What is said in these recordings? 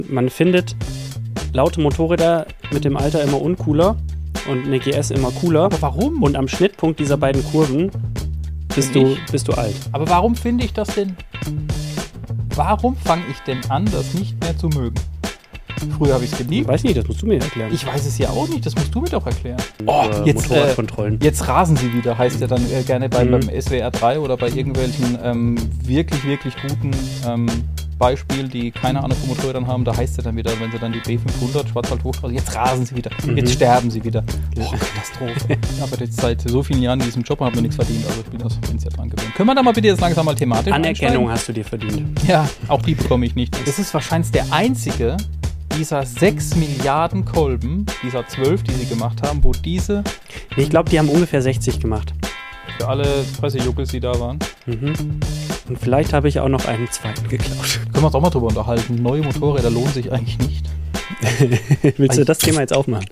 Man findet laute Motorräder mit dem Alter immer uncooler und eine GS immer cooler. Aber warum? Und am Schnittpunkt dieser beiden Kurven bist du alt. Aber warum finde ich das denn? Warum fange ich denn an, das nicht mehr zu mögen? Früher habe ich es geliebt. Weiß nicht, das musst du mir erklären. Ich weiß es ja auch nicht, das musst du mir doch erklären. Motorradkontrollen. Jetzt rasen sie wieder, heißt ja dann gerne beim SWR 3 oder bei irgendwelchen wirklich, wirklich guten Beispiel, die keine Ahnung von Motorrädern haben, da heißt es dann wieder, wenn sie dann die B500 Schwarzwald-Hochstraße, jetzt rasen sie wieder, jetzt sterben sie wieder. Oh, Katastrophe. Ich habe jetzt seit so vielen Jahren in diesem Job und habe mir nichts verdient, also ich bin ja dran gewöhnt. Können wir da mal bitte jetzt langsam mal thematisch Anerkennung einsteigen? Hast du dir verdient. Ja, auch die bekomme ich nicht. Das ist wahrscheinlich der einzige dieser 6 Milliarden Kolben, dieser 12, die sie gemacht haben, wo diese... Ich glaube, die haben ungefähr 60 gemacht. Für alle Pressejuckels, die da waren. Und vielleicht habe ich auch noch einen zweiten geklaut. Können wir uns auch mal drüber unterhalten. Neue Motorräder lohnen sich eigentlich nicht. Willst du das Thema jetzt aufmachen?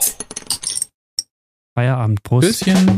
Feierabend, Prost. Bisschen.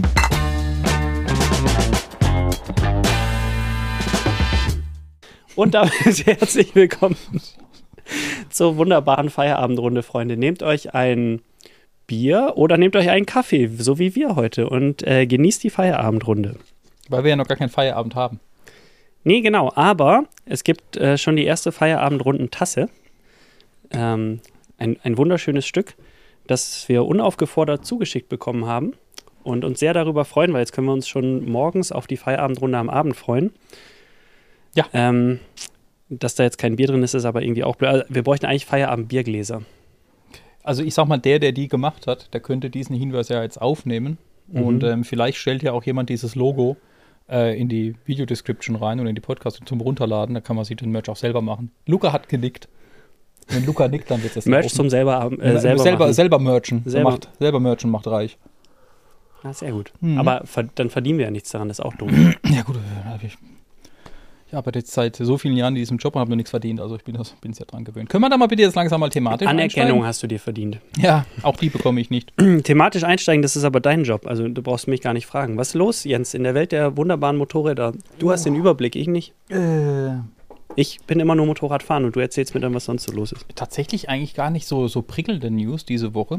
Und damit herzlich willkommen zur wunderbaren Feierabendrunde, Freunde. Nehmt euch ein Bier oder nehmt euch einen Kaffee, so wie wir heute, und genießt die Feierabendrunde. Weil wir ja noch gar keinen Feierabend haben. Nee, genau, aber es gibt schon die erste Feierabendrundentasse. Ein wunderschönes Stück, das wir unaufgefordert zugeschickt bekommen haben und uns sehr darüber freuen, weil jetzt können wir uns schon morgens auf die Feierabendrunde am Abend freuen. Ja. Dass da jetzt kein Bier drin ist, ist aber irgendwie auch blöd. Also wir bräuchten eigentlich Feierabend-Biergläser. Also ich sag mal, der die gemacht hat, der könnte diesen Hinweis ja jetzt aufnehmen. Und vielleicht stellt ja auch jemand dieses Logo in die Video-Description rein oder in die Podcast zum Runterladen. Da kann man sich den Merch auch selber machen. Luca hat genickt. Wenn Luca nickt, dann wird das Merch zum selber merchen. Selber merchen macht reich. Ah, sehr gut. Aber dann verdienen wir ja nichts daran, das ist auch dumm. Ja gut, ich arbeite jetzt seit so vielen Jahren in diesem Job und habe noch nichts verdient. Also ich bin es ja dran gewöhnt. Können wir da mal bitte jetzt langsam mal thematisch Anerkennung einsteigen? hast du dir verdient. Ja, auch die bekomme ich nicht. Thematisch einsteigen, das ist aber dein Job. Also du brauchst mich gar nicht fragen. Was ist los, Jens, in der Welt der wunderbaren Motorräder? Du hast den Überblick, ich nicht. Ich bin immer nur Motorradfahren und du erzählst mir dann, was sonst so los ist. Tatsächlich eigentlich gar nicht so prickelnde News diese Woche.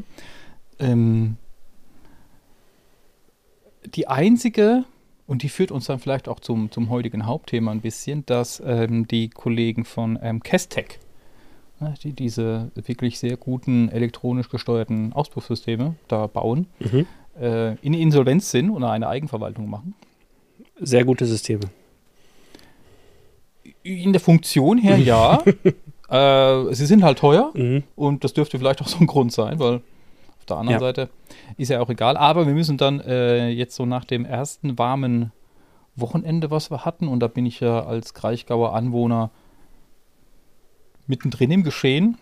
Die einzige, und die führt uns dann vielleicht auch zum heutigen Hauptthema ein bisschen, dass die Kollegen von Kestec, die diese wirklich sehr guten elektronisch gesteuerten Auspuffsysteme da bauen, in Insolvenz sind oder eine Eigenverwaltung machen. Sehr gute Systeme. In der Funktion her ja. Sie sind halt teuer und das dürfte vielleicht auch so ein Grund sein, weil auf der anderen Seite ist ja auch egal. Aber wir müssen dann jetzt so nach dem ersten warmen Wochenende, was wir hatten, und da bin ich ja als Kraichgauer Anwohner mittendrin im Geschehen,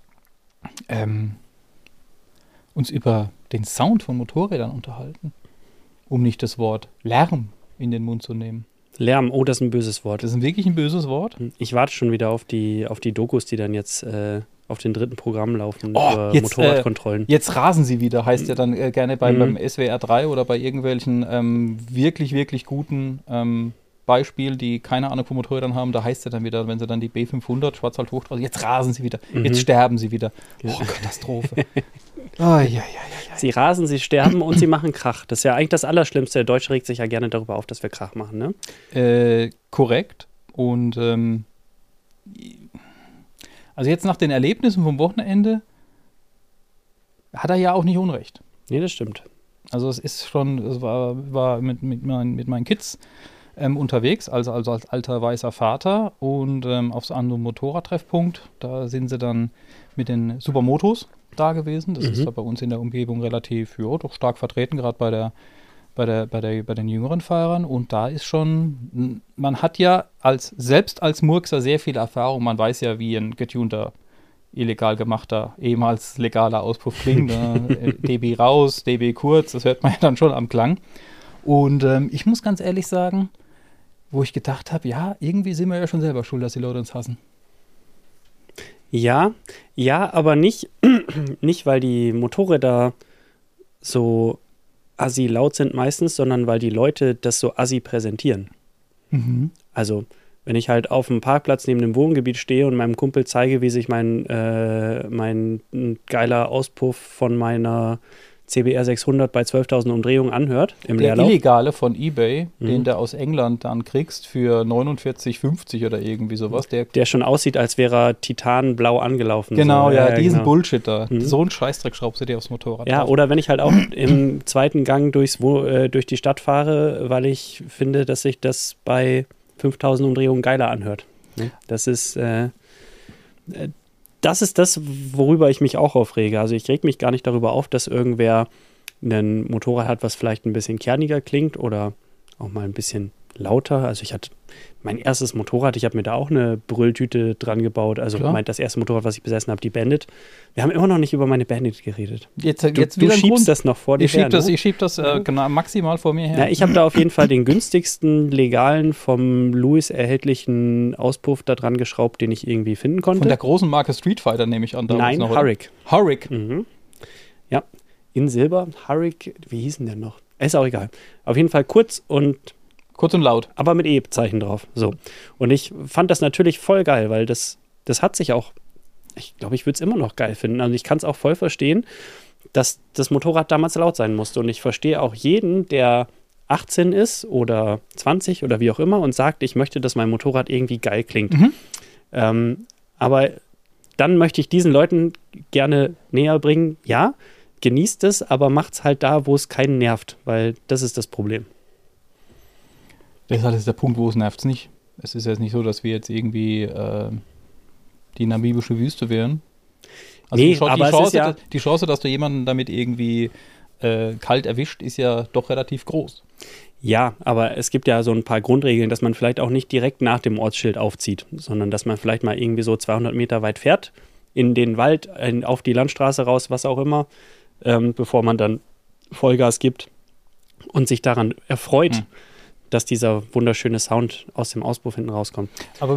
uns über den Sound von Motorrädern unterhalten, um nicht das Wort Lärm in den Mund zu nehmen. Lärm, oh, das ist ein böses Wort. Das ist wirklich ein böses Wort. Ich warte schon wieder auf die Dokus, die dann jetzt auf den dritten Programm laufen über Motorradkontrollen. Jetzt rasen sie wieder, heißt ja dann gerne beim SWR 3 oder bei irgendwelchen wirklich, wirklich guten Beispiel, die keine Ahnung von Motorrädern haben, da heißt es dann wieder, wenn sie dann die B500 Schwarzwald-Hochstraße, jetzt rasen sie wieder, jetzt sterben sie wieder. Oh, Katastrophe. Sie rasen, sie sterben und sie machen Krach. Das ist ja eigentlich das Allerschlimmste. Der Deutsche regt sich ja gerne darüber auf, dass wir Krach machen, ne? Korrekt. Und also jetzt nach den Erlebnissen vom Wochenende hat er ja auch nicht Unrecht. Nee, das stimmt. Also es war mit meinen Kids unterwegs, also als alter weißer Vater und auf so einem Motorradtreffpunkt. Da sind sie dann mit den Supermotos da gewesen. Das ist da bei uns in der Umgebung relativ doch stark vertreten, gerade bei den jüngeren Fahrern. Und da ist schon, man hat ja selbst als Murkser sehr viel Erfahrung. Man weiß ja, wie ein getunter, illegal gemachter, ehemals legaler Auspuff klingt. DB raus, DB kurz, das hört man ja dann schon am Klang. Und ich muss ganz ehrlich sagen, wo ich gedacht habe, ja, irgendwie sind wir ja schon selber schuld, dass die Leute uns hassen. Ja, aber nicht, weil die Motorräder so assi laut sind meistens, sondern weil die Leute das so assi präsentieren. Also Wenn ich halt auf dem Parkplatz neben dem Wohngebiet stehe und meinem Kumpel zeige, wie sich mein geiler Auspuff von meiner CBR 600 bei 12.000 Umdrehungen anhört im Der Leerlauf. illegale von eBay, den du aus England dann kriegst für 49,50 oder irgendwie sowas. Der schon aussieht, als wäre er titanblau angelaufen. Genau, so. ja, diesen genau. Bullshit da. So einen Scheißdreck schraubst du dir aufs Motorrad Ja, drauf. oder wenn ich halt auch im zweiten Gang durch die Stadt fahre, weil ich finde, dass sich das bei 5.000 Umdrehungen geiler anhört. Das ist das, worüber ich mich auch aufrege. Also ich reg mich gar nicht darüber auf, dass irgendwer ein Motorrad hat, was vielleicht ein bisschen kerniger klingt oder auch mal ein bisschen lauter. Also ich hatte mein erstes Motorrad, ich habe mir da auch eine Brülltüte dran gebaut. Also das erste Motorrad, was ich besessen habe, die Bandit. Wir haben immer noch nicht über meine Bandit geredet. Jetzt Du wieder schiebst das noch vor dir her. Ich schieb das genau, maximal vor mir her. Ja, ich habe da auf jeden Fall den günstigsten legalen vom Lewis erhältlichen Auspuff da dran geschraubt, den ich irgendwie finden konnte. Von der großen Marke Street Fighter nehme ich an. Nein, noch, Hurrick. Hurrick. Mhm. Ja, in Silber. Hurrick, wie hieß denn der noch? Ist auch egal. Auf jeden Fall kurz und laut. Aber mit E-Zeichen drauf. So. Und ich fand das natürlich voll geil, weil das hat sich auch, ich glaube, ich würde es immer noch geil finden. Also ich kann es auch voll verstehen, dass das Motorrad damals laut sein musste. Und ich verstehe auch jeden, der 18 ist oder 20 oder wie auch immer und sagt, ich möchte, dass mein Motorrad irgendwie geil klingt. Aber dann möchte ich diesen Leuten gerne näher bringen, ja, genießt es, aber macht es halt da, wo es keinen nervt, weil das ist das Problem. Das ist halt der Punkt, wo es nervt nicht. Es ist jetzt nicht so, dass wir jetzt irgendwie die namibische Wüste wären. Also nee, aber die Chance, dass du jemanden damit irgendwie kalt erwischt, ist ja doch relativ groß. Ja, aber es gibt ja so ein paar Grundregeln, dass man vielleicht auch nicht direkt nach dem Ortsschild aufzieht, sondern dass man vielleicht mal irgendwie so 200 Meter weit fährt, in den Wald, auf die Landstraße raus, was auch immer, bevor man dann Vollgas gibt und sich daran erfreut, dass dieser wunderschöne Sound aus dem Auspuff hinten rauskommt. Aber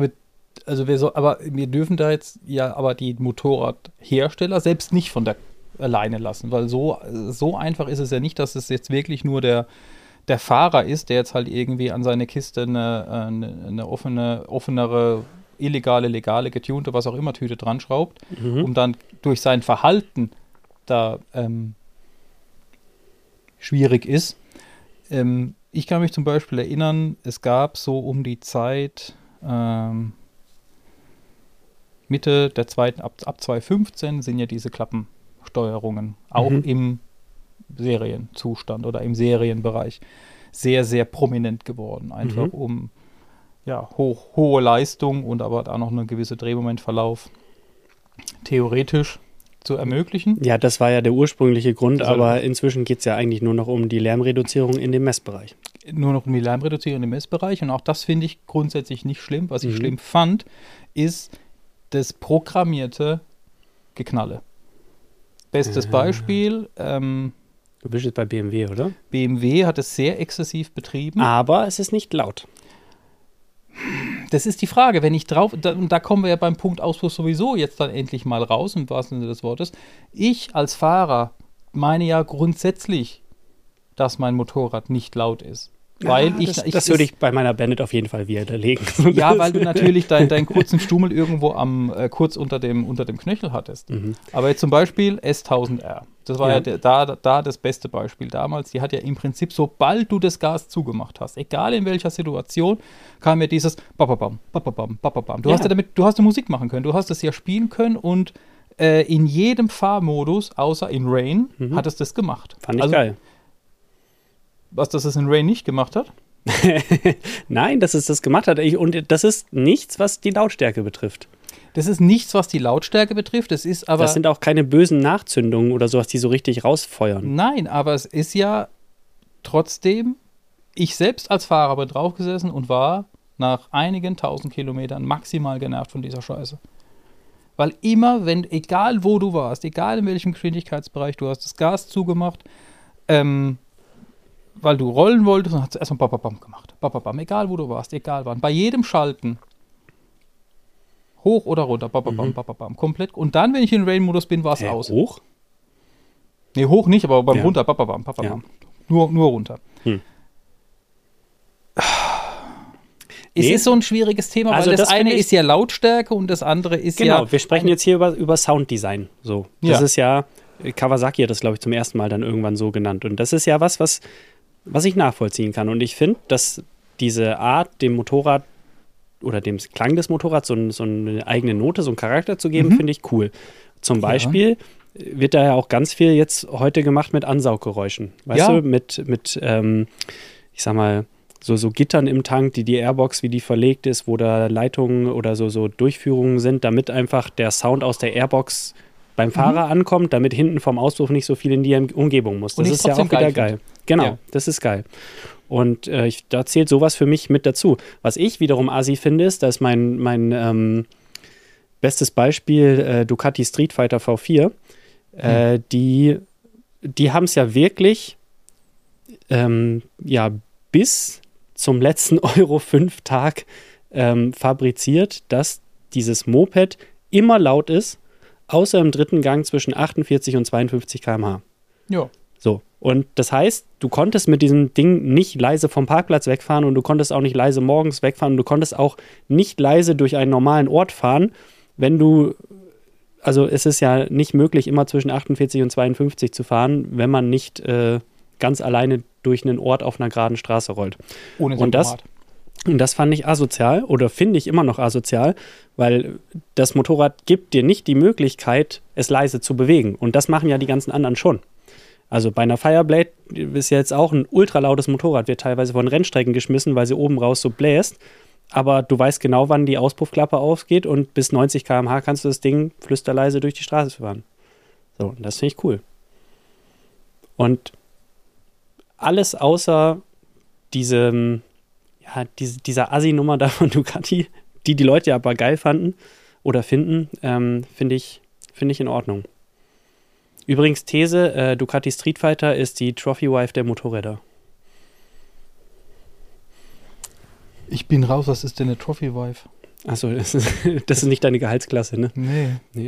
wir dürfen da jetzt aber die Motorradhersteller selbst nicht von der alleine lassen, weil so einfach ist es ja nicht, dass es jetzt wirklich nur der Fahrer ist, der jetzt halt irgendwie an seine Kiste eine offenere, illegale, legale, getunte, was auch immer Tüte dran schraubt, um dann durch sein Verhalten da schwierig ist. Ich kann mich zum Beispiel erinnern, es gab so um die Zeit Mitte der zweiten, ab 2015 sind ja diese Klappensteuerungen auch im Serienzustand oder im Serienbereich sehr, sehr prominent geworden. Einfach um hohe Leistung und aber auch noch eine gewisse Drehmomentverlauf theoretisch zu ermöglichen. Ja, das war ja der ursprüngliche Grund, aber inzwischen geht es ja eigentlich nur noch um die Lärmreduzierung in dem Messbereich. Nur noch um die Lärmreduzierung im Messbereich und auch das finde ich grundsätzlich nicht schlimm. Was ich schlimm fand, ist das programmierte Geknalle. Bestes Beispiel. Du bist jetzt bei BMW, oder? BMW hat es sehr exzessiv betrieben. Aber es ist nicht laut. Das ist die Frage, wenn ich da kommen wir ja beim Punkt Auspuff sowieso jetzt dann endlich mal raus, im wahrsten Sinne des Wortes. Ich als Fahrer meine ja grundsätzlich, dass mein Motorrad nicht laut ist. Weil das würde ich bei meiner Bandit auf jeden Fall widerlegen. Ja, weil du natürlich deinen kurzen Stummel irgendwo kurz unter dem Knöchel hattest. Aber jetzt zum Beispiel S1000R. Das war ja das beste Beispiel damals. Die hat ja im Prinzip, sobald du das Gas zugemacht hast, egal in welcher Situation, kam ja dieses Bababam, Bababam, Bababam. Du hast ja Musik machen können, du hast es ja spielen können und in jedem Fahrmodus, außer in Rain, hat es das gemacht. Fand ich geil. Was, dass es in Rain nicht gemacht hat? Nein, dass es das gemacht hat. Und das ist nichts, was die Lautstärke betrifft. Das ist nichts, was die Lautstärke betrifft. Das sind auch keine bösen Nachzündungen oder sowas, die so richtig rausfeuern. Nein, aber es ist ja trotzdem, ich selbst als Fahrer bin drauf gesessen und war nach einigen 1000 Kilometern maximal genervt von dieser Scheiße. Weil immer, egal wo du warst, egal in welchem Geschwindigkeitsbereich, du hast das Gas zugemacht, weil du rollen wolltest und hast erstmal Bababam gemacht. Bababam, egal wo du warst, egal wann. Bei jedem Schalten, hoch oder runter, Bababam, Bababam, komplett. Und dann, wenn ich in Rain-Modus bin, war es aus. Hoch? Nee, hoch nicht, aber beim runter, Bababam, Bababam. Ja. Nur runter. Es ist so ein schwieriges Thema, Also weil das das eine finde ich- ist ja Lautstärke und das andere ist Genau, ja... wir sprechen jetzt hier über Sounddesign. So. Das Ja. ist ja, Kawasaki hat das, glaube ich, zum ersten Mal dann irgendwann so genannt. Und das ist ja was ich nachvollziehen kann. Und ich finde, dass diese Art, dem Motorrad oder dem Klang des Motorrads so eine eigene Note, so einen Charakter zu geben, finde ich cool. Zum Beispiel wird da ja auch ganz viel jetzt heute gemacht mit Ansauggeräuschen. Weißt Ja. du, mit ich sag mal, so Gittern im Tank, die Airbox, wie die verlegt ist, wo da Leitungen oder so Durchführungen sind, damit einfach der Sound aus der Airbox beim Fahrer ankommt, damit hinten vom Auspuff nicht so viel in die Umgebung muss. Und Das ich ist ja auch trotzdem wieder geil geil. Genau, Ja. das ist geil. Und da zählt sowas für mich mit dazu. Was ich wiederum assi finde, ist, dass mein bestes Beispiel Ducati Street Fighter V4, die haben es ja wirklich bis zum letzten Euro 5 Tag fabriziert, dass dieses Moped immer laut ist, außer im dritten Gang zwischen 48 und 52 km/h. Ja. So. Und das heißt, du konntest mit diesem Ding nicht leise vom Parkplatz wegfahren und du konntest auch nicht leise morgens wegfahren und du konntest auch nicht leise durch einen normalen Ort fahren, also es ist ja nicht möglich, immer zwischen 48 und 52 zu fahren, wenn man nicht ganz alleine durch einen Ort auf einer geraden Straße rollt. Ohne Und das, Tempomat. und das fand ich asozial oder finde ich immer noch asozial, weil das Motorrad gibt dir nicht die Möglichkeit, es leise zu bewegen. Und das machen ja die ganzen anderen schon. Also bei einer Fireblade ist ja jetzt auch ein ultralautes Motorrad, wird teilweise von Rennstrecken geschmissen, weil sie oben raus so bläst. Aber du weißt genau, wann die Auspuffklappe aufgeht und bis 90 km/h kannst du das Ding flüsterleise durch die Straße fahren. So, und das finde ich cool. Und alles außer dieser Assi-Nummer da von Ducati, die Leute ja aber geil fanden oder finden, finde ich in Ordnung. Übrigens These, Ducati Street Fighter ist die Trophy-Wife der Motorräder. Ich bin raus, was ist denn eine Trophy-Wife? Achso, das ist nicht deine Gehaltsklasse, ne? Nee.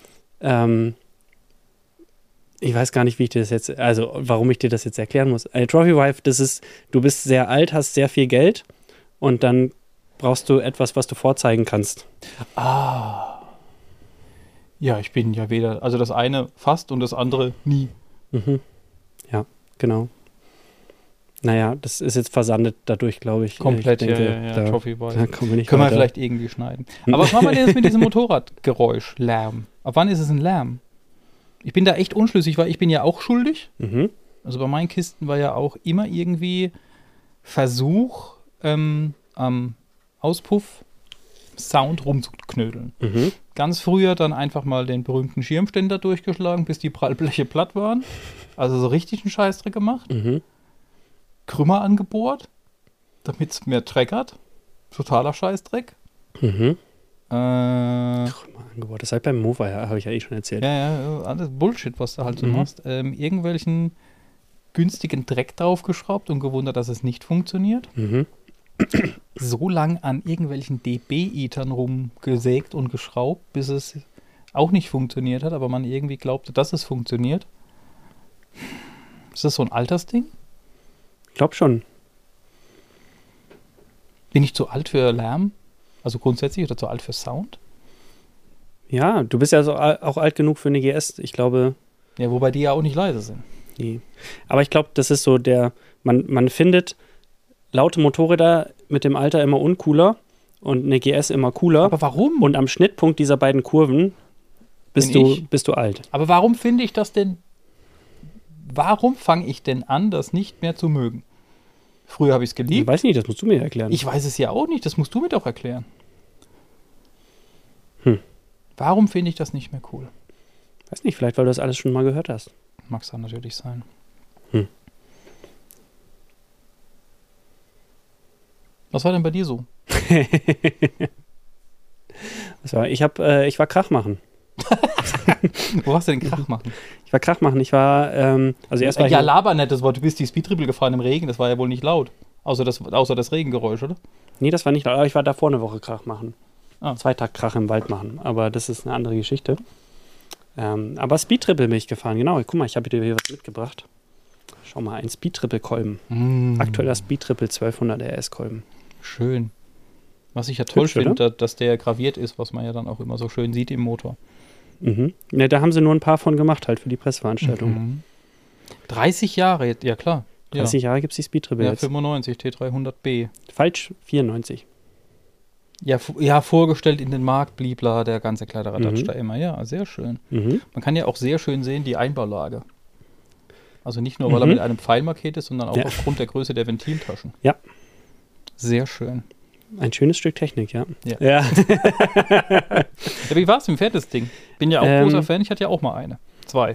Ich weiß gar nicht, warum ich dir das jetzt erklären muss. Eine Trophy-Wife, das ist, du bist sehr alt, hast sehr viel Geld und dann brauchst du etwas, was du vorzeigen kannst. Ja, ich bin ja weder, also das eine fast und das andere nie. Mhm. Ja, genau. Naja, das ist jetzt versandet dadurch, glaube ich. Komplett, ich denke, ja, da Trophy-Wife. kommen wir nicht Können wir weiter. vielleicht irgendwie schneiden. Aber was machen wir denn jetzt mit diesem Motorradgeräusch, Lärm? Ab wann ist es ein Lärm? Ich bin da echt unschlüssig, weil ich bin ja auch schuldig. Mhm. Also bei meinen Kisten war ja auch immer irgendwie Versuch, am Auspuff Sound rumzuknödeln. Mhm. Ganz früher dann einfach mal den berühmten Schirmständer durchgeschlagen, bis die Prallbleche platt waren. Also so richtig einen Scheißdreck gemacht. Mhm. Krümmer angebohrt, damit es mehr treckert. Totaler Scheißdreck. Mhm. Ja, Angebot. Das ist halt beim Mover, ja, habe ich ja eh schon erzählt. alles Bullshit, was du halt so machst. Irgendwelchen günstigen Dreck draufgeschraubt und gewundert, dass es nicht funktioniert. Mhm. So lang an irgendwelchen DB-Etern rumgesägt und geschraubt, bis es auch nicht funktioniert hat, aber man irgendwie glaubte, dass es funktioniert. Ist das so ein Altersding? Ich glaube schon. Bin ich zu alt für Lärm? Also grundsätzlich oder zu alt für Sound? Ja, du bist ja auch alt genug für eine GS. Ich glaube, Ja, wobei die ja auch nicht leise sind. nee. Aber ich glaube, das ist so man findet laute Motorräder mit dem Alter immer uncooler und eine GS immer cooler. Aber warum? Und am Schnittpunkt dieser beiden Kurven bist du alt. Aber warum finde ich das denn? Warum fange ich denn an, das nicht mehr zu mögen? Früher habe ich es Ich geliebt. weiß nicht, das musst du mir erklären. Ich weiß es ja auch nicht, das musst du mir doch erklären. Warum finde ich das nicht mehr cool? Weiß nicht, vielleicht weil du das alles schon mal gehört hast. Mag es dann natürlich sein. Was war denn bei dir so? Ich war Krach machen. Wo warst du denn Krach machen? Ich war Krach machen. Ich war, also erst war ich. Ja, laber nicht, das war, du bist die Speedtriple gefahren im Regen, das war ja wohl nicht laut. Außer das Regengeräusch, oder? Nee, das war nicht laut, aber ich war davor eine Woche Krach machen. Ah. 2 Tage Krach im Wald machen. Aber das ist eine andere Geschichte. Aber Speedtriple bin ich gefahren, genau. Guck mal, ich habe dir hier was mitgebracht. Schau mal, ein Speedtriple-Kolben. Aktueller Speedtriple 1200 RS-Kolben. Schön. Was ich ja toll Hübsch, oder? finde, dass der graviert ist, was man ja dann auch immer so schön sieht im Motor. Mhm. Ne, da haben sie nur ein paar von gemacht, halt für die Pressveranstaltung. Mhm. 30 Jahre, ja klar. 30 Jahre gibt es die Speedtriple Ja, jetzt. 95, T300B. Falsch, 94. Ja, vorgestellt in den Markt, blibla, der ganze Kladderadatsch Mhm. da immer. Ja, sehr schön. Mhm. Man kann ja auch sehr schön sehen, die Einbaulage. Also nicht nur, weil er Mhm. mit einem Pfeil markiert ist, sondern auch Ja. aufgrund der Größe der Ventiltaschen. Ja. Sehr schön. Ein schönes Stück Technik, ja. Ja. Ja. Ja, wie war's? Wie fährt das Ding? Bin ja auch großer Fan, ich hatte ja auch mal eine. 2.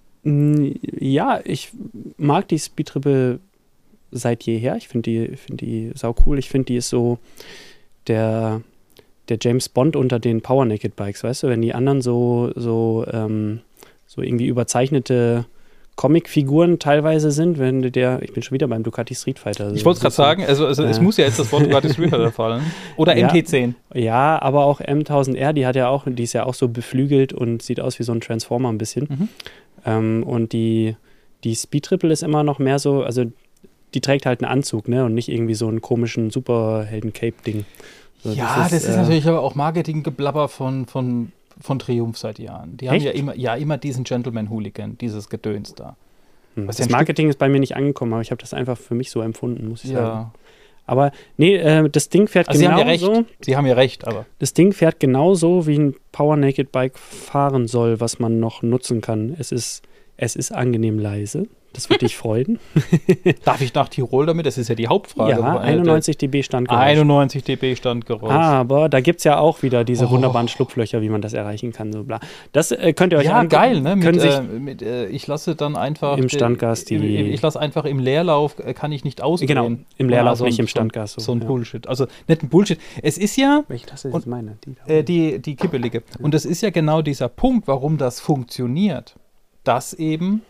Ja, ich mag die Speedtriple seit jeher. Ich finde die sau cool. Ich finde, die ist so der James Bond unter den Power Naked Bikes, weißt du, wenn die anderen so irgendwie überzeichnete Comicfiguren teilweise sind, ich bin schon wieder beim Ducati Street Fighter. Ich wollte es gerade sagen, also es muss ja jetzt das Wort Ducati Street Fighter fallen. Oder Ja. MT10. Ja, aber auch M1000R, die ist ja auch so beflügelt und sieht aus wie so ein Transformer ein bisschen. Und die Speedtriple ist immer noch mehr so, also die trägt halt einen Anzug, ne, und nicht irgendwie so einen komischen Superhelden-Cape-Ding. So, Ja, das ist natürlich aber auch Marketinggeblabber von Triumph seit Jahren. Die Echt? haben immer diesen Gentleman-Hooligan, dieses Gedöns da. Was ja Das ein Marketing ist bei mir nicht angekommen, aber ich habe das einfach für mich so empfunden, muss ich sagen. Ja. Aber nee, das Ding fährt Also Sie haben ja recht. genauso. Sie haben ja recht, aber. Das Ding fährt genauso, wie ein Power Naked Bike fahren soll, was man noch nutzen kann. Es ist angenehm leise. Das wird dich freuen. Darf ich nach Tirol damit? Das ist ja die Hauptfrage. Ja, 91 dB Standgeräusch. 91 dB Standgeräusch. Aber da gibt es ja auch wieder diese wunderbaren Schlupflöcher, wie man das erreichen kann. So bla. Das könnt ihr euch Ja, angucken. geil, ne? Können Ich lasse dann einfach im Standgas ich lasse einfach im Leerlauf, kann ich nicht ausdrehen. Genau, im Leerlauf, Ja, nicht im Standgas. So ein ja. Bullshit. Also nicht ein Bullshit. Es ist ja Welche Tasse ist jetzt meine? Die die kippelige. Und das ist ja genau dieser Punkt, warum das funktioniert. Dass eben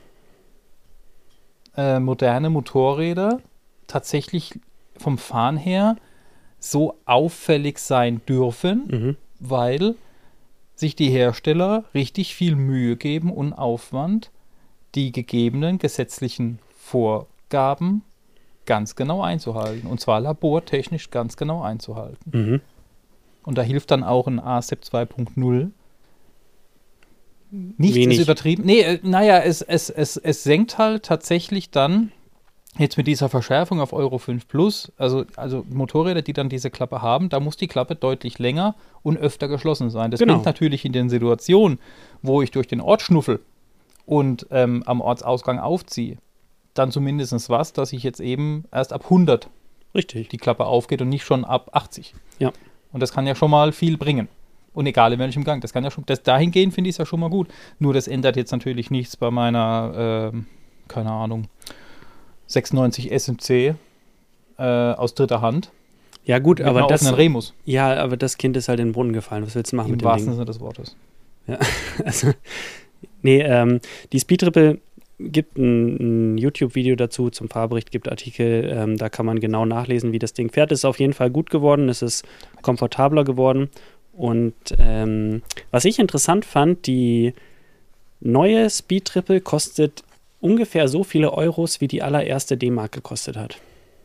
moderne Motorräder tatsächlich vom Fahren her so auffällig sein dürfen, weil sich die Hersteller richtig viel Mühe geben und Aufwand, die gegebenen gesetzlichen Vorgaben ganz genau einzuhalten. Und zwar labortechnisch ganz genau einzuhalten. Und da hilft dann auch ein ASEP 2.0. Nichts Wenig. ist übertrieben. Nee, naja, es senkt halt tatsächlich dann, jetzt mit dieser Verschärfung auf Euro 5 Plus, also Motorräder, die dann diese Klappe haben, da muss die Klappe deutlich länger und öfter geschlossen sein. Das Genau. bringt natürlich in den Situationen, wo ich durch den Ort schnuffel und am Ortsausgang aufziehe, dann zumindest was, dass ich jetzt eben erst ab 100 Richtig. die Klappe aufgeht und nicht schon ab 80. Ja. Und das kann ja schon mal viel bringen. Und egal in welchem Gang, das kann ja schon, dahingehend finde ich es ja schon mal gut. Nur das ändert jetzt natürlich nichts bei meiner, keine Ahnung, 96 SMC aus dritter Hand. Ja gut, Mit aber einer offenen Remus. Ja, aber das Kind ist halt in den Brunnen gefallen. Was willst du machen Im mit dem wahrsten Ding? Sinne des Wortes. Ja, also, nee, die Speedtriple gibt ein YouTube-Video dazu zum Fahrbericht, gibt Artikel, da kann man genau nachlesen, wie das Ding fährt. Es ist auf jeden Fall gut geworden, es ist komfortabler geworden. Und was ich interessant fand, die neue Speedtriple kostet ungefähr so viele Euros, wie die allererste D-Mark gekostet hat.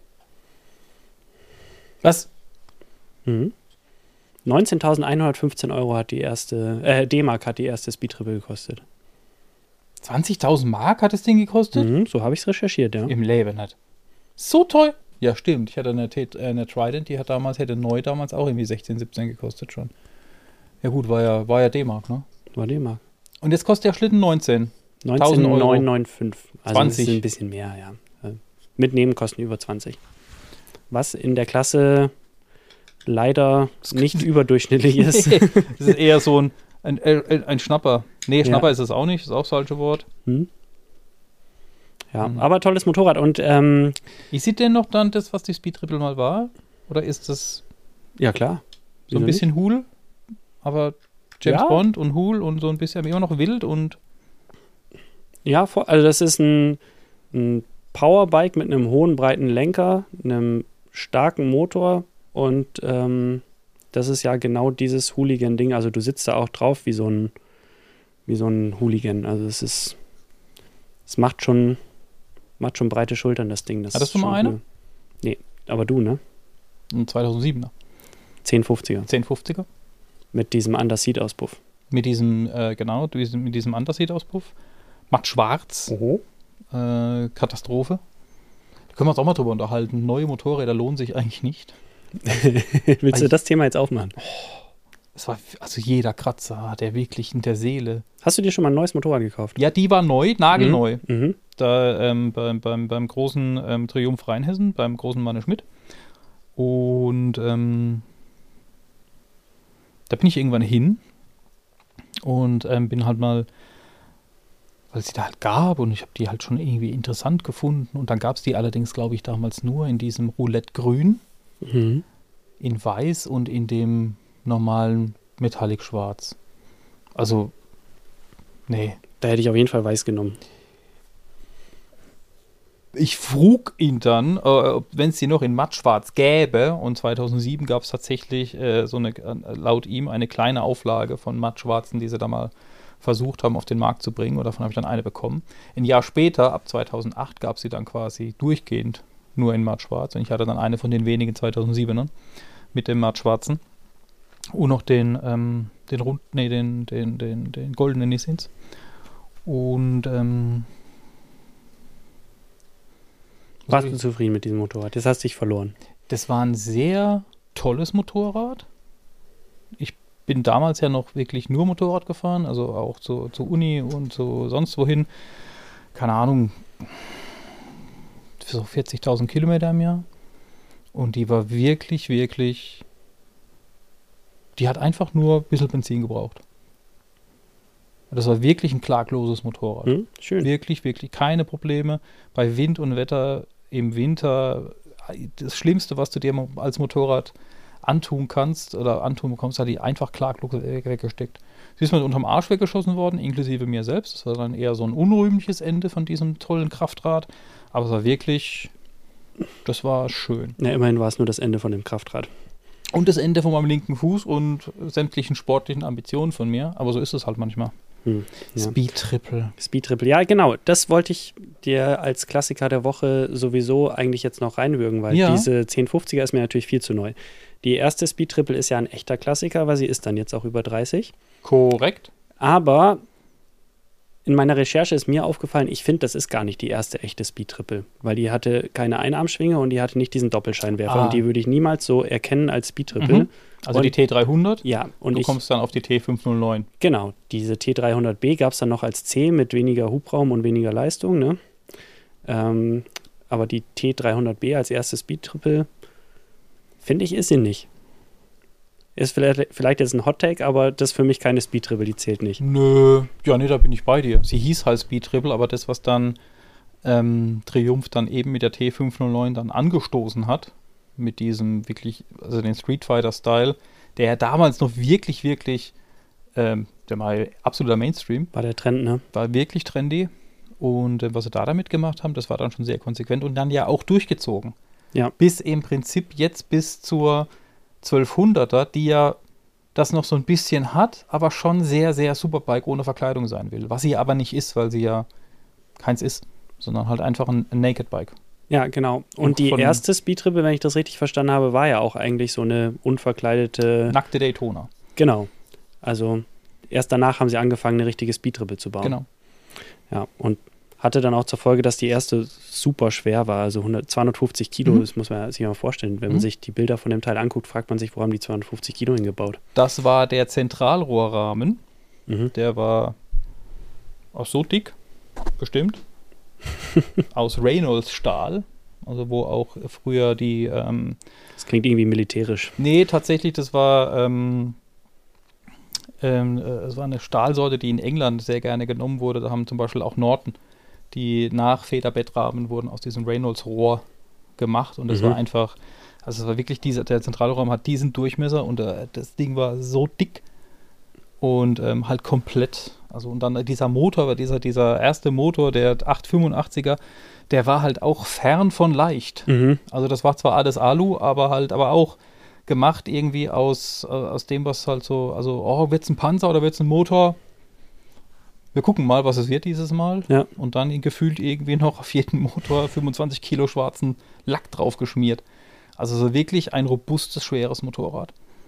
Was? 19.115 Euro hat die erste, D-Mark hat die erste Speedtriple gekostet. 20.000 Mark hat das Ding gekostet? So habe ich es recherchiert, ja. Im Leben nicht. So teuer? Ja, stimmt. Ich hatte eine Trident, die hätte neu damals auch irgendwie 16, 17 gekostet schon. Ja gut, war ja D-Mark, ne? War D-Mark. Und jetzt kostet der Schlitten 19. 19,995. Also 20. das ist ein bisschen mehr, ja. Mit Nebenkosten über 20. Was in der Klasse leider nicht überdurchschnittlich ist. Nee, das ist eher so ein Schnapper. Nee, Schnapper Ja. ist es auch nicht. Das ist auch das falsche Wort. Ja, aber tolles Motorrad. Und Ist sie denn noch dann das, was die Speedtriple mal war? Oder ist das ja, klar. so ein Wieso bisschen Hool? Aber James Ja. Bond und Hool und so ein bisschen immer noch wild und Ja, also das ist ein Powerbike mit einem hohen, breiten Lenker, einem starken Motor und das ist ja genau dieses Hooligan-Ding. Also du sitzt da auch drauf wie so ein Hooligan. Also es macht schon breite Schultern, das Ding. Das Hattest ist du mal schon eine? cool. Nee, aber du, ne? ein 2007er. 1050er. 1050er. Mit diesem Underseat-Auspuff. Mit diesem, mit diesem Underseat-Auspuff. Matt schwarz. Katastrophe. Da können wir uns auch mal drüber unterhalten. Neue Motorräder lohnen sich eigentlich nicht. Willst du das Thema jetzt aufmachen? Es war also jeder Kratzer, der wirklich in der Seele. Hast du dir schon mal ein neues Motorrad gekauft? Ja, die war neu, nagelneu. Mhm. Da beim großen Triumph Rheinhessen, beim großen Manne Schmidt. Und da bin ich irgendwann hin und bin halt mal, weil es die da halt gab und ich habe die halt schon irgendwie interessant gefunden. Und dann gab es die allerdings, glaube ich, damals nur in diesem Roulette Grün, in Weiß und in dem normalen Metallic Schwarz. Also, nee. Da hätte ich auf jeden Fall Weiß genommen. Ich frug ihn dann, wenn es die noch in mattschwarz gäbe, und 2007 gab es tatsächlich laut ihm eine kleine Auflage von mattschwarzen, die sie da mal versucht haben auf den Markt zu bringen, und davon habe ich dann eine bekommen. Ein Jahr später, ab 2008, gab es sie dann quasi durchgehend nur in mattschwarz, und ich hatte dann eine von den wenigen 2007ern mit dem mattschwarzen und noch den goldenen Nissins. Und warst du zufrieden mit diesem Motorrad? Jetzt hast du dich verloren. Das war ein sehr tolles Motorrad. Ich bin damals ja noch wirklich nur Motorrad gefahren, also auch zur Uni und so sonst wohin. Keine Ahnung, so 40.000 Kilometer im Jahr. Und die war wirklich, wirklich, die hat einfach nur ein bisschen Benzin gebraucht. Das war wirklich ein klagloses Motorrad. Schön. Wirklich, wirklich keine Probleme. Bei Wind und Wetter im Winter, das Schlimmste, was du dir als Motorrad antun kannst oder antun bekommst, hat die einfach klaglos weggesteckt. Sie ist mir unterm Arsch weggeschossen worden, inklusive mir selbst. Das war dann eher so ein unrühmliches Ende von diesem tollen Kraftrad. Aber es war wirklich, das war schön. Ja, immerhin war es nur das Ende von dem Kraftrad. Und das Ende von meinem linken Fuß und sämtlichen sportlichen Ambitionen von mir. Aber so ist es halt manchmal. Ja. Speed Triple, ja genau, das wollte ich dir als Klassiker der Woche sowieso eigentlich jetzt noch reinwürgen, weil diese 1050er ist mir natürlich viel zu neu. Die erste Speed Triple ist ja ein echter Klassiker, weil sie ist dann jetzt auch über 30. Korrekt. Aber in meiner Recherche ist mir aufgefallen, ich finde, das ist gar nicht die erste echte Speed Triple, weil die hatte keine Einarmschwinge und die hatte nicht diesen Doppelscheinwerfer und die würde ich niemals so erkennen als Speed Triple. Also und die T300? Ja. Und du kommst dann auf die T509. Genau, diese T300B gab es dann noch als C mit weniger Hubraum und weniger Leistung, ne? Aber die T300B als erste Speed Triple, finde ich, ist sie nicht. Ist vielleicht jetzt ein Hot-Take, aber das ist für mich keine Speed Triple, die zählt nicht. Nö, ja, nee, da bin ich bei dir. Sie hieß halt Speed Triple, aber das, was dann Triumph dann eben mit der T509 dann angestoßen hat, mit diesem wirklich, also den Street Fighter-Style, der ja damals noch wirklich, wirklich, der war absoluter Mainstream. War der Trend, ne? War wirklich trendy. Und was sie da damit gemacht haben, das war dann schon sehr konsequent und dann ja auch durchgezogen. Ja. Bis im Prinzip jetzt bis zur 1200er, die ja das noch so ein bisschen hat, aber schon sehr, sehr Superbike ohne Verkleidung sein will. Was sie aber nicht ist, weil sie ja keins ist, sondern halt einfach ein Naked Bike. Ja, genau. Und die erste Speed Triple, wenn ich das richtig verstanden habe, war ja auch eigentlich so eine unverkleidete... Nackte Daytona. Genau. Also erst danach haben sie angefangen, eine richtige Speed Triple zu bauen. Genau. Ja, und hatte dann auch zur Folge, dass die erste super schwer war, also 250 Kilo, das muss man sich mal vorstellen. Wenn man sich die Bilder von dem Teil anguckt, fragt man sich, wo haben die 250 Kilo hingebaut? Das war der Zentralrohrrahmen. Der war auch so dick, bestimmt. Aus Reynolds-Stahl, also wo auch früher die... das klingt irgendwie militärisch. Nee, tatsächlich, das war... es war eine Stahlsorte, die in England sehr gerne genommen wurde. Da haben zum Beispiel auch Norton, die nach Federbettrahmen wurden aus diesem Reynolds-Rohr gemacht. Und das war einfach, also es war wirklich der Zentralraum hat diesen Durchmesser und das Ding war so dick und halt komplett, also und dann dieser Motor, dieser erste Motor, der 885er, der war halt auch fern von leicht. Also das war zwar alles Alu, aber auch gemacht irgendwie aus dem, was halt so, also wird es ein Panzer oder wird es ein Motor? Wir gucken mal, was es wird dieses Mal. Ja. Und dann gefühlt irgendwie noch auf jeden Motor 25 Kilo schwarzen Lack drauf geschmiert. Also so wirklich ein robustes, schweres Motorrad.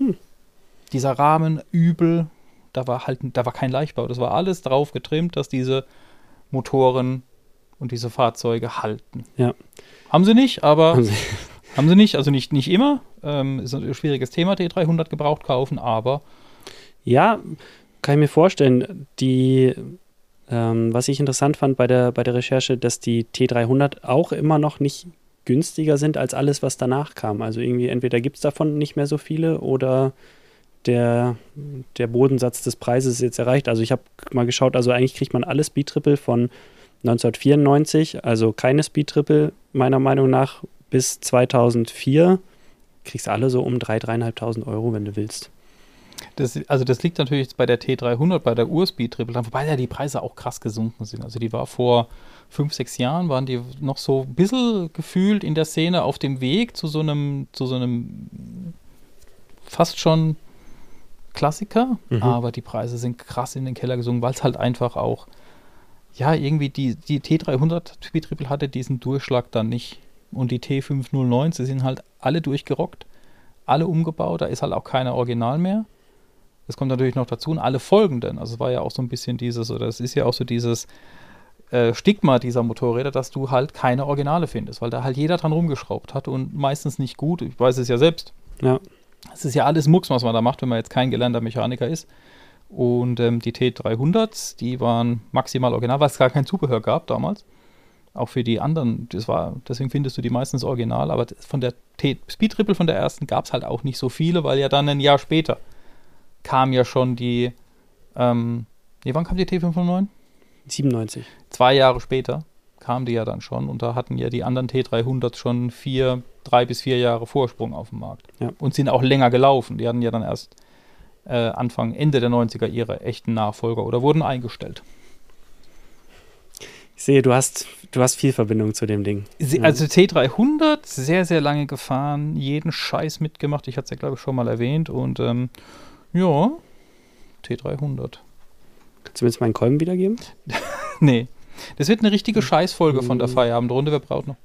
Dieser Rahmen übel, da war kein Leichtbau. Das war alles drauf getrimmt, dass diese Motoren und diese Fahrzeuge halten. Ja. Haben sie nicht, aber haben sie nicht, also nicht immer. Ist ein schwieriges Thema, T300 gebraucht kaufen, aber Ja, kann ich mir vorstellen. Was ich interessant fand bei der Recherche, dass die T300 auch immer noch nicht günstiger sind als alles, was danach kam. Also irgendwie entweder gibt es davon nicht mehr so viele oder der Bodensatz des Preises ist jetzt erreicht. Also ich habe mal geschaut, also eigentlich kriegt man alle Speed Triple von 1994, also keine Speed Triple meiner Meinung nach bis 2004. Kriegst alle so um 3.000, 3.500 Euro, wenn du willst. das liegt natürlich jetzt bei der T300, bei der Urspeed Triple, wobei ja die Preise auch krass gesunken sind. Also die war vor 5, 6 Jahren, waren die noch so ein bisschen gefühlt in der Szene auf dem Weg zu so einem fast schon Klassiker, aber die Preise sind krass in den Keller gesunken, weil es halt einfach auch, ja, irgendwie die T300 Speed Triple hatte diesen Durchschlag dann nicht. Und die T509, sie sind halt alle durchgerockt, alle umgebaut, da ist halt auch keiner Original mehr. Das kommt natürlich noch dazu und alle folgenden, also es war ja auch so ein bisschen das ist ja auch so dieses Stigma dieser Motorräder, dass du halt keine Originale findest, weil da halt jeder dran rumgeschraubt hat und meistens nicht gut, ich weiß es ja selbst. Ja. Es ist ja alles Mucks, was man da macht, wenn man jetzt kein gelernter Mechaniker ist. Und die T300s, die waren maximal original, weil es gar kein Zubehör gab damals. Auch für die anderen, deswegen findest du die meistens original, aber von der Speed Triple von der ersten gab es halt auch nicht so viele, weil ja dann ein Jahr später kam ja schon die, wann kam die T509? 97. 2 Jahre später kam die ja dann schon und da hatten ja die anderen T300 schon 3 bis 4 Jahre Vorsprung auf dem Markt. Ja. Und sind auch länger gelaufen. Die hatten ja dann erst Ende der 90er ihre echten Nachfolger oder wurden eingestellt. Ich sehe, du hast viel Verbindung zu dem Ding. Also T300, sehr, sehr lange gefahren, jeden Scheiß mitgemacht. Ich hatte es ja, glaube ich, schon mal erwähnt. Und ja, T300. Kannst du mir jetzt meinen Kolben wiedergeben? Nee. Das wird eine richtige Scheißfolge von der Feierabendrunde. Wer braucht noch?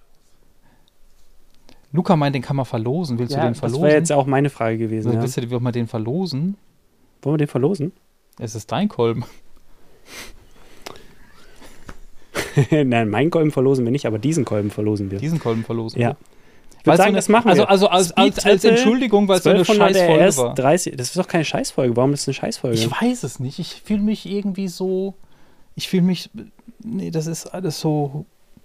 Luca meint, den kann man verlosen. Willst du den verlosen? Das wäre jetzt auch meine Frage gewesen. Willst du mal den verlosen? Wollen wir den verlosen? Es ist dein Kolben. Nein, meinen Kolben verlosen wir nicht, aber diesen Kolben verlosen wir. Diesen Kolben verlosen ja. wir? Ich würde sagen, das machen wir. Also als Entschuldigung, weil es so eine Scheißfolge war. 30, das ist doch keine Scheißfolge. Warum ist das eine Scheißfolge? Ich weiß es nicht. Ich fühle mich irgendwie so... Nee, das ist alles so...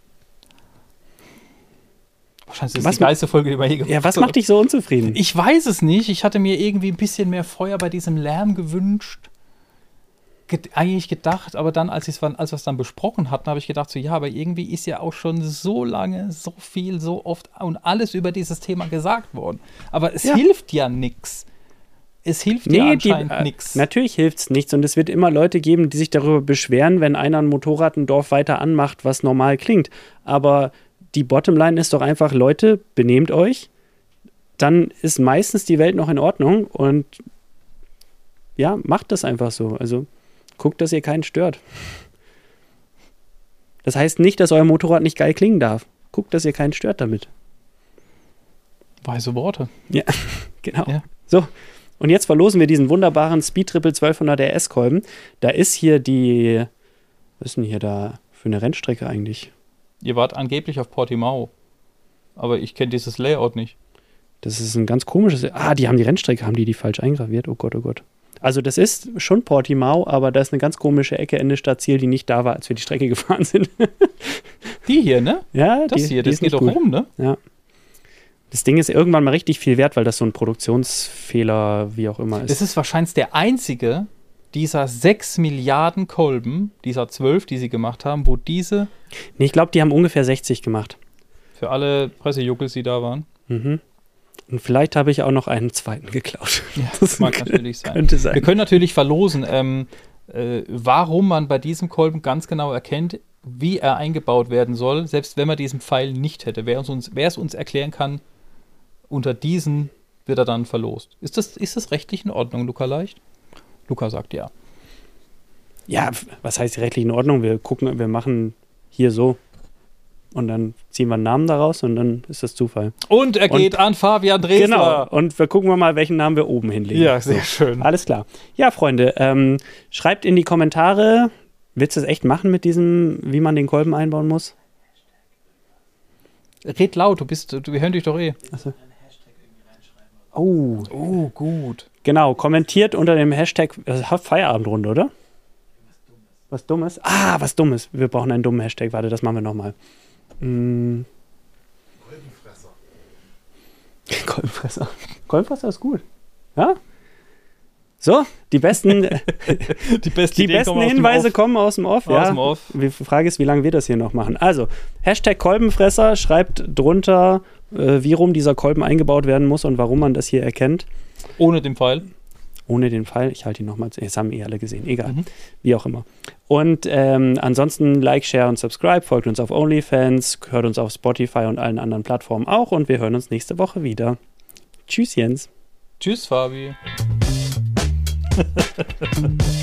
Wahrscheinlich ist das die geilste Folge, die wir je gemacht haben. Ja, was macht dich so unzufrieden? Ich weiß es nicht. Ich hatte mir irgendwie ein bisschen mehr Feuer bei diesem Lärm gewünscht. Eigentlich gedacht, aber dann, als wir es dann besprochen hatten, habe ich gedacht, so ja, aber irgendwie ist ja auch schon so lange, so viel, so oft und alles über dieses Thema gesagt worden. Aber es hilft ja nichts. Es hilft ja anscheinend nichts. Natürlich hilft es nichts und es wird immer Leute geben, die sich darüber beschweren, wenn einer ein Motorrad ein Dorf weiter anmacht, was normal klingt. Aber die Bottomline ist doch einfach, Leute, benehmt euch, dann ist meistens die Welt noch in Ordnung und ja, macht das einfach so. Also guckt, dass ihr keinen stört. Das heißt nicht, dass euer Motorrad nicht geil klingen darf. Guckt, dass ihr keinen stört damit. Weise Worte. Ja, genau. Ja. So, und jetzt verlosen wir diesen wunderbaren Speed Triple 1200 RS-Kolben. Da ist hier was ist denn hier da für eine Rennstrecke eigentlich? Ihr wart angeblich auf Portimao, aber ich kenne dieses Layout nicht. Das ist ein ganz komisches... die haben die Rennstrecke, haben die falsch eingraviert? Oh Gott, oh Gott. Also das ist schon Portimao, aber da ist eine ganz komische Ecke Ende Stadtziel, die nicht da war, als wir die Strecke gefahren sind. Die hier, ne? Ja, das geht doch rum, ne? Ja. Das Ding ist irgendwann mal richtig viel wert, weil das so ein Produktionsfehler, wie auch immer ist. Es ist wahrscheinlich der einzige dieser 6 Milliarden Kolben, dieser 12, die sie gemacht haben, wo diese... Nee, ich glaube, die haben ungefähr 60 gemacht. Für alle Pressejuckels, die da waren. Mhm. Und vielleicht habe ich auch noch einen zweiten geklaut. Ja, das mag natürlich sein. Könnte sein. Wir können natürlich verlosen, warum man bei diesem Kolben ganz genau erkennt, wie er eingebaut werden soll, selbst wenn man diesen Pfeil nicht hätte. Wer es uns erklären kann, unter diesen wird er dann verlost. Ist das rechtlich in Ordnung, Luca Leicht? Luca sagt ja. Ja, was heißt rechtlich in Ordnung? Wir machen hier so. Und dann ziehen wir einen Namen daraus und dann ist das Zufall. Und er geht an Fabian Dresler. Genau. Und wir gucken mal, welchen Namen wir oben hinlegen. Ja, sehr schön. Alles klar. Ja, Freunde, schreibt in die Kommentare, willst du es echt machen mit diesem, wie man den Kolben einbauen muss? Red laut, wir hören dich doch eh. Achso. Oh, gut. genau. Kommentiert unter dem Hashtag Feierabendrunde, oder? Was Dummes? Was Dummes. Wir brauchen einen dummen Hashtag. Warte, das machen wir nochmal. Kolbenfresser. Kolbenfresser ist gut. Ja? So, die besten Hinweise kommen aus dem Off. Aus dem Off. Die Frage ist, wie lange wir das hier noch machen. Also, Hashtag Kolbenfresser, schreibt drunter, wie rum dieser Kolben eingebaut werden muss und warum man das hier erkennt. Ohne den Pfeil. Ohne den Pfeil. Ich halte ihn nochmal. Das haben alle gesehen. Egal. Wie auch immer. Und ansonsten Like, Share und Subscribe. Folgt uns auf OnlyFans. Hört uns auf Spotify und allen anderen Plattformen auch. Und wir hören uns nächste Woche wieder. Tschüss, Jens. Tschüss, Fabi.